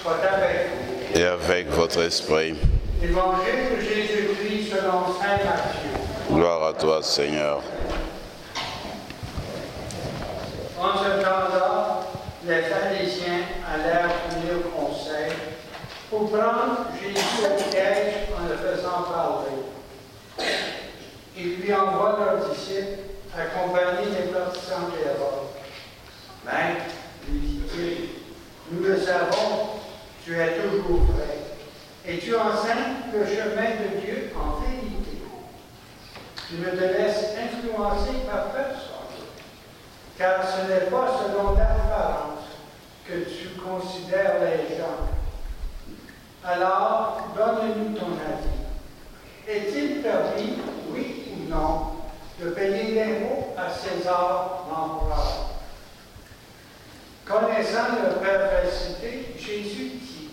soit avec vous. Et avec votre esprit. Évangile de Jésus-Christ selon saint Matthieu. Gloire à toi, Seigneur. En ce temps-là, les pharisiens allèrent tenir conseil pour prendre Jésus au piège en le faisant parler. Ils lui envoient leurs disciples accompagnés des partisans d'Hérode. Maître, lui dit-il, nous le savons, tu es toujours vrai, et tu enseignes le chemin de Dieu en vérité. Tu ne te laisses influencer par personne, car ce n'est pas selon l'apparence que tu considères les gens. Alors, donne-nous ton avis. Est-il permis, oui ou non, de payer l'impôt à César l'empereur? Connaissant leur perversité, Jésus dit,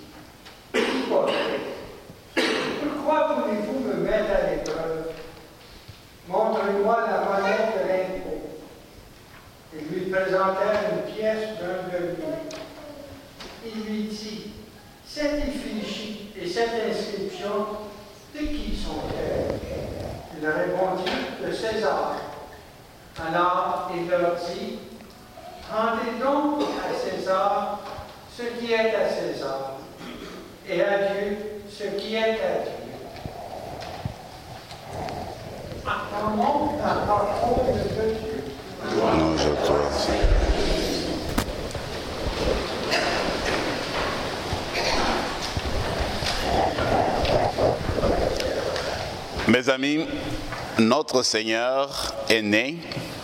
pourquoi voulez-vous me mettre à l'épreuve? Montrez-moi la monnaie de l'impôt. Ils lui présentèrent une pièce d'un denier. Il lui dit, cette effigie et cette inscription, de qui sont-elles? Il répondit, de César. Alors il leur dit, rendez donc à César ce qui est à César, et à Dieu ce qui est à Dieu. Attendons la parole de Dieu. Louange à toi. Mes amis, notre Seigneur est né,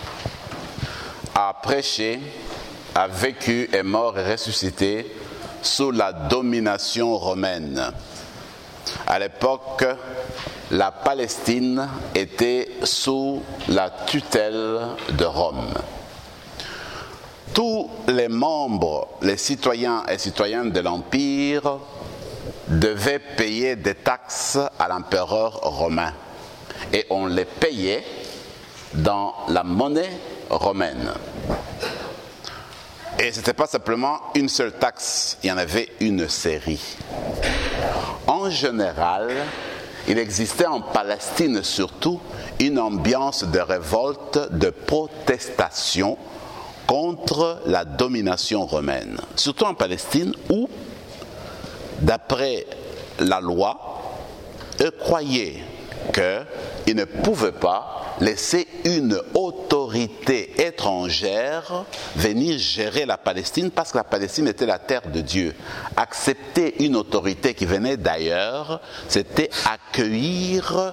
a prêché, a vécu, est mort et ressuscité sous la domination romaine. À l'époque, la Palestine était sous la tutelle de Rome. Tous les membres, les citoyens et citoyennes de l'Empire devaient payer des taxes à l'empereur romain. Et on les payait dans la monnaie romaine. Et ce n'était pas simplement une seule taxe, il y en avait une série. En général, il existait en Palestine surtout une ambiance de révolte, de protestation contre la domination romaine. Surtout en Palestine où, d'après la loi, eux croyaient qu'ils ne pouvaient pas laisser une autorité étrangère venir gérer la Palestine parce que la Palestine était la terre de Dieu. Accepter une autorité qui venait d'ailleurs, c'était accueillir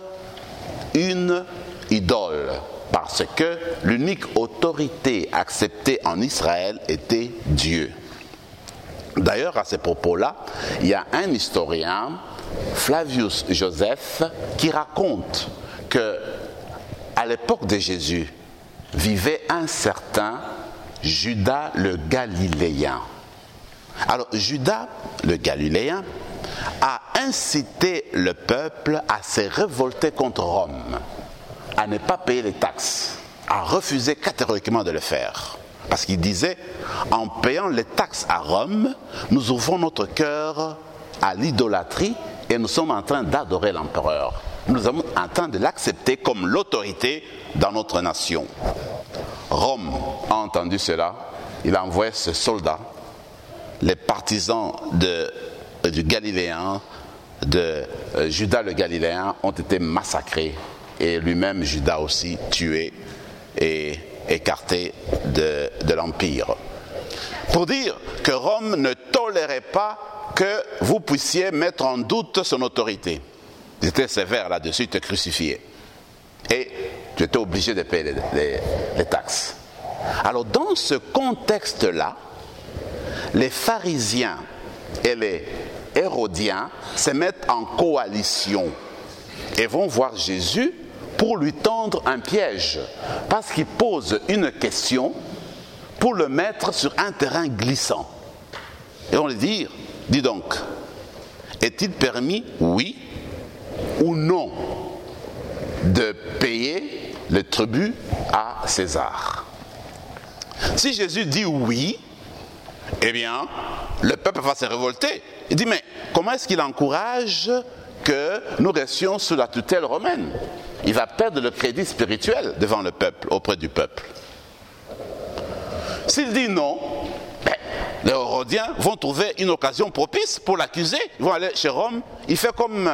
une idole. Parce que l'unique autorité acceptée en Israël était Dieu. D'ailleurs, à ces propos-là, il y a un historien, Flavius Joseph, qui raconte que à l'époque de Jésus, vivait un certain Judas le Galiléen. Alors, Judas le Galiléen a incité le peuple à se révolter contre Rome, à ne pas payer les taxes, a refusé catégoriquement de le faire. Parce qu'il disait, en payant les taxes à Rome, nous ouvrons notre cœur à l'idolâtrie et nous sommes en train d'adorer l'empereur. Nous sommes en train de l'accepter comme l'autorité dans notre nation. Rome a entendu cela, il a envoyé ses soldats, les partisans du Galiléen, de Judas le Galiléen ont été massacrés et lui-même Judas aussi tué et écarté de l'Empire. Pour dire que Rome ne tolérait pas que vous puissiez mettre en doute son autorité. Ils étaient sévères là-dessus, ils te crucifiaient. Et tu étais obligé de payer les taxes. Alors dans ce contexte-là, les pharisiens et les hérodiens se mettent en coalition et vont voir Jésus pour lui tendre un piège. Parce qu'il pose une question pour le mettre sur un terrain glissant. Et on lui dit, dis donc, est-il permis, oui ou non, de payer le tribut à César? Si Jésus dit oui, eh bien, le peuple va se révolter. Il dit, mais comment est-ce qu'il encourage que nous restions sous la tutelle romaine? Il va perdre le crédit spirituel devant le peuple, auprès du peuple. S'il dit non, les Hérodiens vont trouver une occasion propice pour l'accuser. Ils vont aller chez Rome. Il fait comme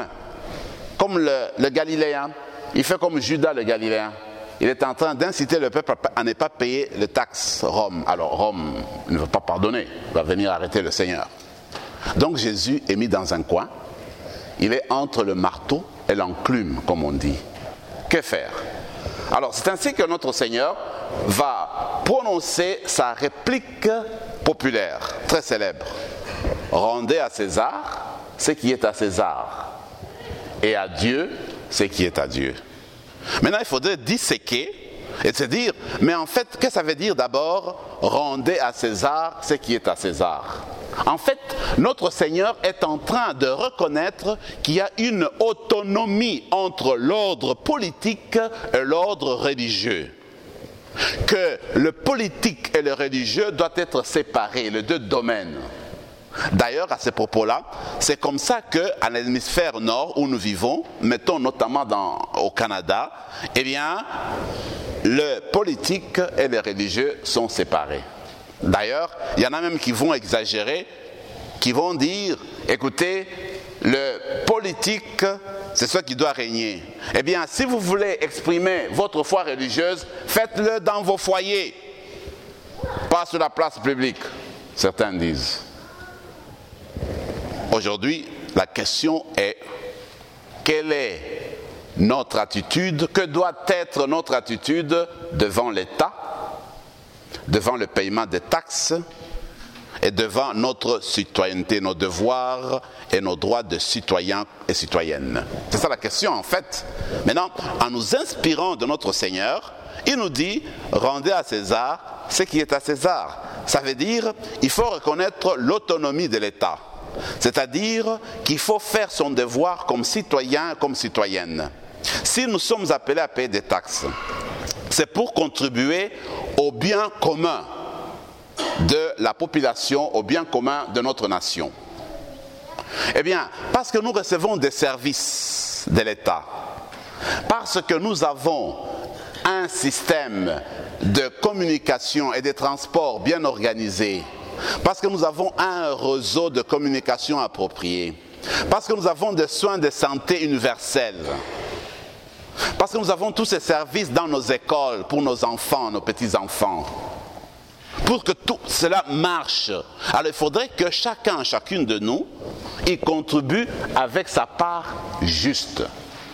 le Galiléen. Il fait comme Judas le Galiléen. Il est en train d'inciter le peuple à ne pas payer les taxes Rome. Alors Rome ne veut pas pardonner. Il va venir arrêter le Seigneur. Donc Jésus est mis dans un coin. Il est entre le marteau et l'enclume, comme on dit. Que faire? Alors c'est ainsi que notre Seigneur va prononcer sa réplique populaire, très célèbre. Rendez à César ce qui est à César, et à Dieu ce qui est à Dieu. Maintenant, il faudrait disséquer et se dire, mais en fait, qu'est-ce que ça veut dire d'abord, rendez à César ce qui est à César? En fait, notre Seigneur est en train de reconnaître qu'il y a une autonomie entre l'ordre politique et l'ordre religieux. Que le politique et le religieux doivent être séparés, les deux domaines. D'ailleurs, à ce propos-là, c'est comme ça qu'à l'hémisphère nord où nous vivons, mettons notamment au Canada, eh bien, le politique et le religieux sont séparés. D'ailleurs, il y en a même qui vont exagérer, qui vont dire, écoutez, le politique, c'est ce qui doit régner. Eh bien, si vous voulez exprimer votre foi religieuse, faites-le dans vos foyers, pas sur la place publique, certains disent. Aujourd'hui, la question est, quelle est notre attitude, que doit être notre attitude devant l'État, devant le paiement des taxes et devant notre citoyenneté, nos devoirs et nos droits de citoyens et citoyennes. C'est ça la question en fait. Maintenant, en nous inspirant de notre Seigneur, il nous dit, rendez à César ce qui est à César. Ça veut dire, il faut reconnaître l'autonomie de l'État. C'est-à-dire qu'il faut faire son devoir comme citoyen, comme citoyenne. Si nous sommes appelés à payer des taxes, c'est pour contribuer au bien commun de la population, au bien commun de notre nation. Eh bien, parce que nous recevons des services de l'État, parce que nous avons un système de communication et de transport bien organisé, parce que nous avons un réseau de communication approprié, parce que nous avons des soins de santé universels, parce que nous avons tous ces services dans nos écoles pour nos enfants, nos petits-enfants. Pour que tout cela marche, alors il faudrait que chacune de nous y contribue avec sa part juste.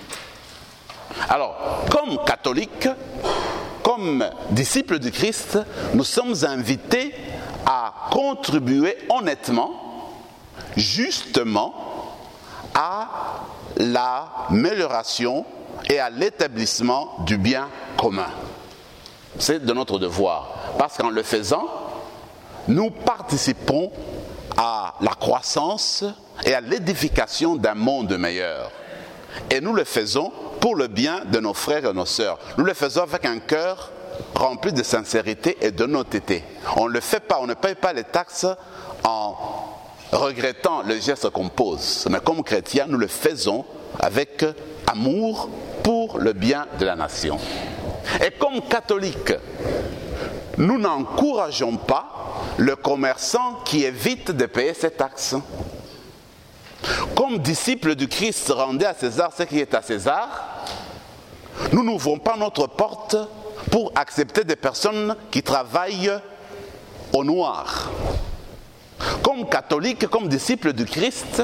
Alors, comme catholiques, comme disciples du Christ, nous sommes invités à contribuer honnêtement, justement, à l'amélioration et à l'établissement du bien commun. C'est de notre devoir. Parce qu'en le faisant, nous participons à la croissance et à l'édification d'un monde meilleur. Et nous le faisons pour le bien de nos frères et nos sœurs. Nous le faisons avec un cœur rempli de sincérité et d'honnêteté. On ne le fait pas, on ne paye pas les taxes en regrettant le geste qu'on pose. Mais comme chrétiens, nous le faisons avec amour pour le bien de la nation. Et comme catholiques, nous n'encourageons pas le commerçant qui évite de payer ses taxes. Comme disciples du Christ, rendez à César ce qui est à César, nous n'ouvrons pas notre porte pour accepter des personnes qui travaillent au noir. Comme catholiques, comme disciples du Christ,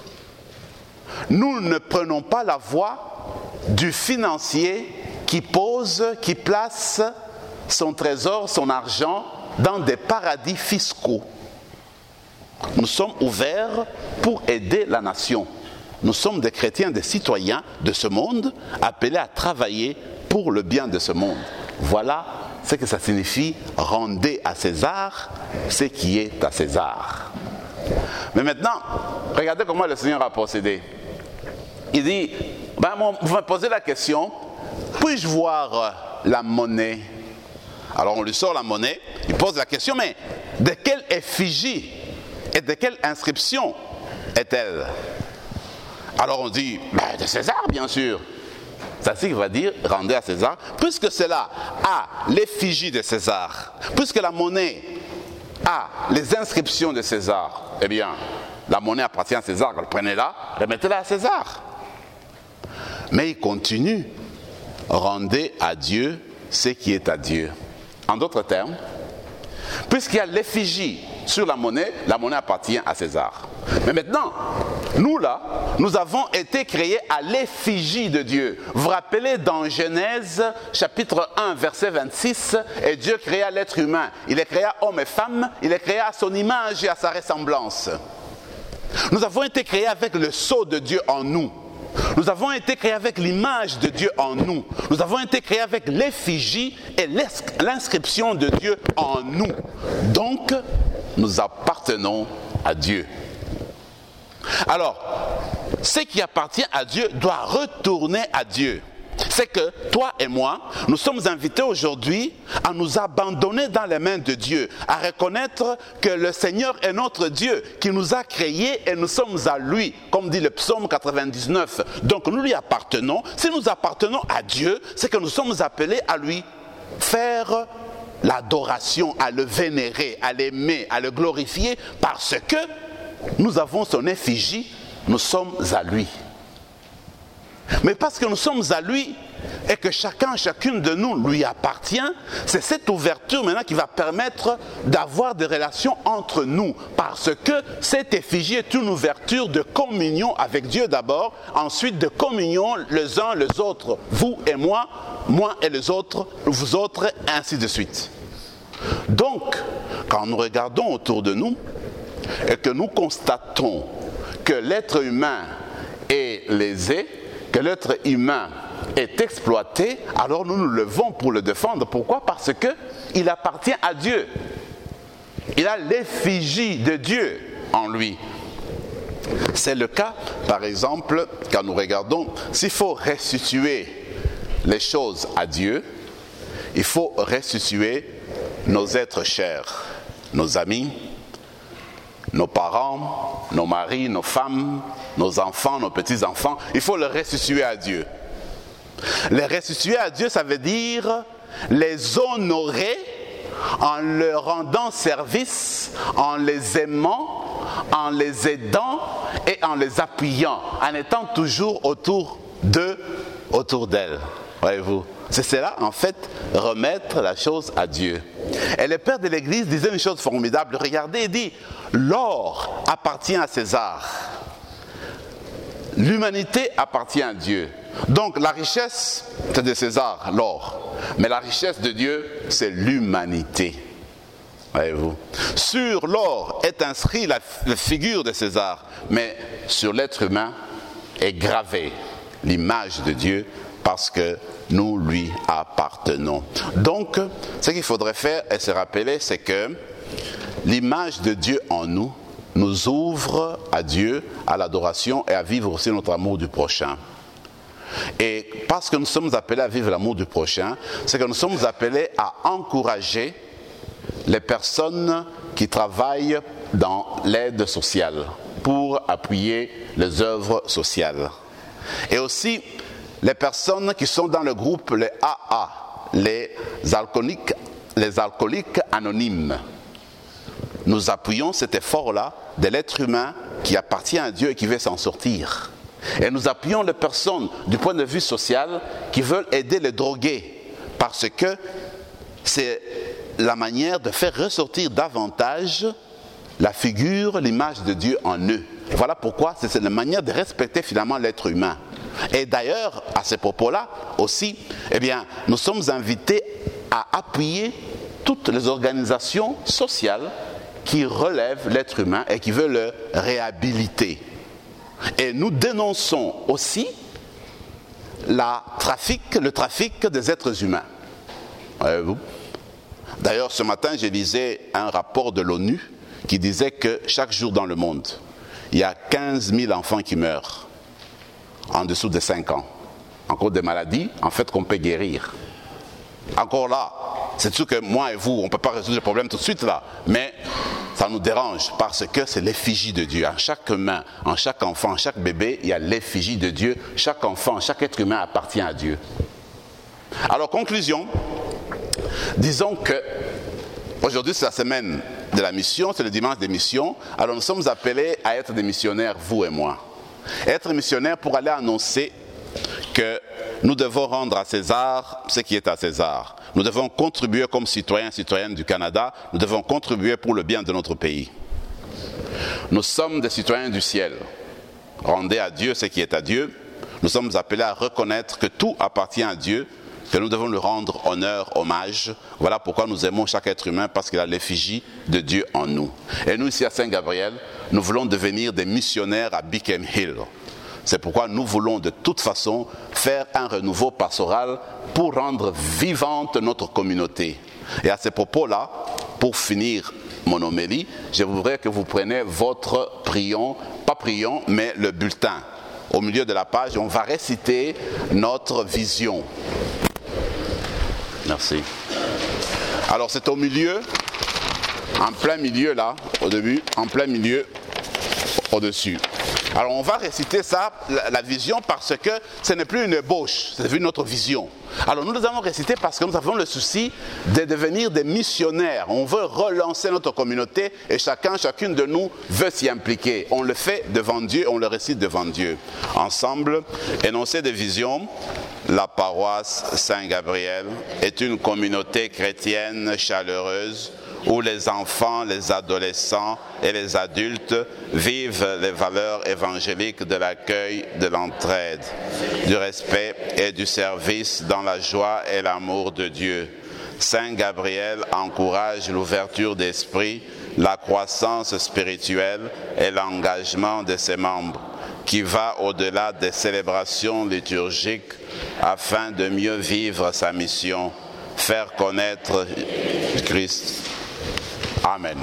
nous ne prenons pas la voie du financier qui place son trésor, son argent dans des paradis fiscaux. Nous sommes ouverts pour aider la nation. Nous sommes des chrétiens, des citoyens de ce monde, appelés à travailler pour le bien de ce monde. Voilà ce que ça signifie, rendez à César ce qui est à César. Mais maintenant, regardez comment le Seigneur a procédé. Il dit, vous me posez la question, puis-je voir la monnaie? Alors on lui sort la monnaie, il pose la question, mais de quelle effigie Et de quelle inscription est-elle? Alors on dit, de César bien sûr. Ça c'est qu'il va dire, rendez à César, puisque cela a l'effigie de César, puisque la monnaie a les inscriptions de César, eh bien, la monnaie appartient à César, prenez-la, remettez-la à César. Mais il continue, rendez à Dieu ce qui est à Dieu. En d'autres termes, puisqu'il y a l'effigie sur la monnaie appartient à César. Mais maintenant, nous là, nous avons été créés à l'effigie de Dieu. Vous vous rappelez dans Genèse chapitre 1 verset 26, et Dieu créa l'être humain. Il est créé homme et femme, il est créé à son image et à sa ressemblance. Nous avons été créés avec le sceau de Dieu en nous. Nous avons été créés avec l'image de Dieu en nous. Nous avons été créés avec l'effigie et l'inscription de Dieu en nous. Donc, nous appartenons à Dieu. Alors, ce qui appartient à Dieu doit retourner à Dieu. C'est que toi et moi, nous sommes invités aujourd'hui à nous abandonner dans les mains de Dieu, à reconnaître que le Seigneur est notre Dieu, qui nous a créés et nous sommes à lui, comme dit le psaume 99. Donc nous lui appartenons. Si nous appartenons à Dieu, c'est que nous sommes appelés à lui faire l'adoration, à le vénérer, à l'aimer, à le glorifier, parce que nous avons son effigie, nous sommes à lui. Mais parce que nous sommes à lui et que chacune de nous lui appartient, c'est cette ouverture maintenant qui va permettre d'avoir des relations entre nous. Parce que cette effigie est une ouverture de communion avec Dieu d'abord, ensuite de communion les uns les autres, vous et moi et les autres, vous autres, et ainsi de suite. Donc, quand nous regardons autour de nous et que nous constatons que l'être humain est lésé, que l'être humain est exploité, alors nous nous levons pour le défendre. Pourquoi? Parce qu'il appartient à Dieu. Il a l'effigie de Dieu en lui. C'est le cas, par exemple, quand nous regardons, s'il faut restituer les choses à Dieu, il faut restituer nos êtres chers, nos amis, nos parents, nos maris, nos femmes, nos enfants, nos petits-enfants, il faut les restituer à Dieu. Les restituer à Dieu, ça veut dire les honorer en leur rendant service, en les aimant, en les aidant et en les appuyant, en étant toujours autour d'eux, autour d'elles. Voyez-vous, c'est cela en fait, remettre la chose à Dieu. Et le père de l'église disait une chose formidable, regardez, il dit, l'or appartient à César. L'humanité appartient à Dieu. Donc la richesse, c'est de César, l'or. Mais la richesse de Dieu, c'est l'humanité. Voyez-vous. Sur l'or est inscrit la figure de César, mais sur l'être humain est gravée l'image de Dieu parce que nous lui appartenons. Donc, ce qu'il faudrait faire et se rappeler, c'est que l'image de Dieu en nous nous ouvre à Dieu, à l'adoration et à vivre aussi notre amour du prochain. Et parce que nous sommes appelés à vivre l'amour du prochain, c'est que nous sommes appelés à encourager les personnes qui travaillent dans l'aide sociale pour appuyer les œuvres sociales. Et aussi les personnes qui sont dans le groupe, les AA, les alcooliques anonymes. Nous appuyons cet effort-là de l'être humain qui appartient à Dieu et qui veut s'en sortir. Et nous appuyons les personnes du point de vue social qui veulent aider les drogués parce que c'est la manière de faire ressortir davantage la figure, l'image de Dieu en eux. Voilà pourquoi c'est la manière de respecter finalement l'être humain. Et d'ailleurs, à ce propos-là aussi, eh bien, nous sommes invités à appuyer toutes les organisations sociales qui relèvent l'être humain et qui veulent le réhabiliter. Et nous dénonçons aussi le trafic des êtres humains. Voyez-vous? D'ailleurs, ce matin, je lisais un rapport de l'ONU qui disait que chaque jour dans le monde, il y a 15 000 enfants qui meurent en dessous de 5 ans. Encore des maladies, en fait, qu'on peut guérir. Encore là, c'est sûr que moi et vous, on ne peut pas résoudre le problème tout de suite là, mais ça nous dérange parce que c'est l'effigie de Dieu. En chaque main, en chaque enfant, en chaque bébé, il y a l'effigie de Dieu. Chaque enfant, chaque être humain appartient à Dieu. Alors, conclusion, disons que aujourd'hui c'est la semaine de la mission, c'est le dimanche des missions. Alors nous sommes appelés à être des missionnaires, vous et moi. Être missionnaires pour aller annoncer que nous devons rendre à César ce qui est à César. Nous devons contribuer comme citoyens et citoyennes du Canada, nous devons contribuer pour le bien de notre pays. Nous sommes des citoyens du ciel. Rendez à Dieu ce qui est à Dieu. Nous sommes appelés à reconnaître que tout appartient à Dieu, que nous devons lui rendre honneur, hommage. Voilà pourquoi nous aimons chaque être humain, parce qu'il a l'effigie de Dieu en nous. Et nous, ici à Saint-Gabriel, nous voulons devenir des missionnaires à Beacon Hill. C'est pourquoi nous voulons de toute façon faire un renouveau pastoral pour rendre vivante notre communauté. Et à ce propos-là, pour finir mon homélie, je voudrais que vous preniez votre prion, pas prion, mais le bulletin. Au milieu de la page, on va réciter notre vision. Merci. Alors c'est au milieu, en plein milieu là, au début, en plein milieu, au-dessus. Alors on va réciter ça, la vision, parce que ce n'est plus une ébauche, c'est devenu notre vision. Alors nous allons réciter parce que nous avons le souci de devenir des missionnaires. On veut relancer notre communauté et chacune de nous veut s'y impliquer. On le fait devant Dieu, on le récite devant Dieu. Ensemble, énoncé de vision. La paroisse Saint-Gabriel est une communauté chrétienne chaleureuse où les enfants, les adolescents et les adultes vivent les valeurs évangéliques de l'accueil, de l'entraide, du respect et du service dans la joie et l'amour de Dieu. Saint Gabriel encourage l'ouverture d'esprit, la croissance spirituelle et l'engagement de ses membres, qui va au-delà des célébrations liturgiques afin de mieux vivre sa mission, faire connaître Christ. Amen.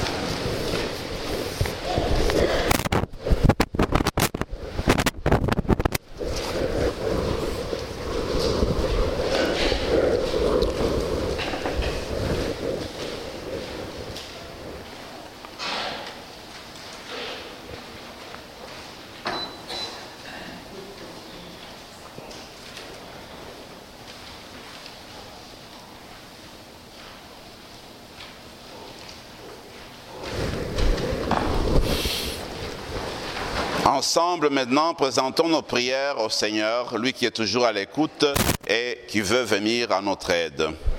Ensemble, maintenant, présentons nos prières au Seigneur, lui qui est toujours à l'écoute et qui veut venir à notre aide.